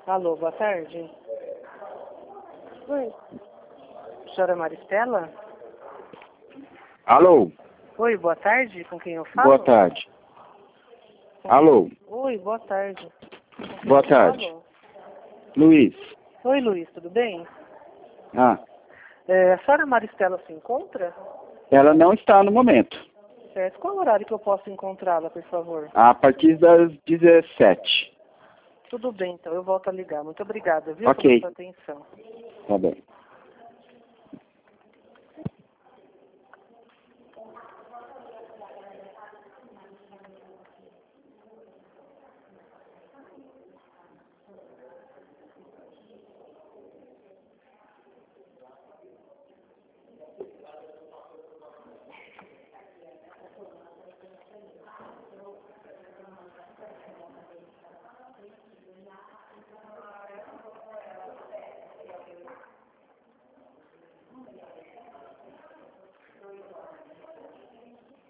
Alô, boa tarde. Oi. Senhora Maristela? Alô? Oi, boa tarde. Com quem eu falo? Boa tarde. Alô? Oi, boa tarde. Boa tarde. Alô. Luiz. Oi, Luiz, tudo bem? Ah, A senhora Maristela se encontra? ela não está no momento. Certo. Qual horário que eu posso encontrá-la, por favor? A partir das 17. Tudo bem, então. Eu volto a ligar. Muito obrigada, viu, Ok. pela sua atenção. Tá bem.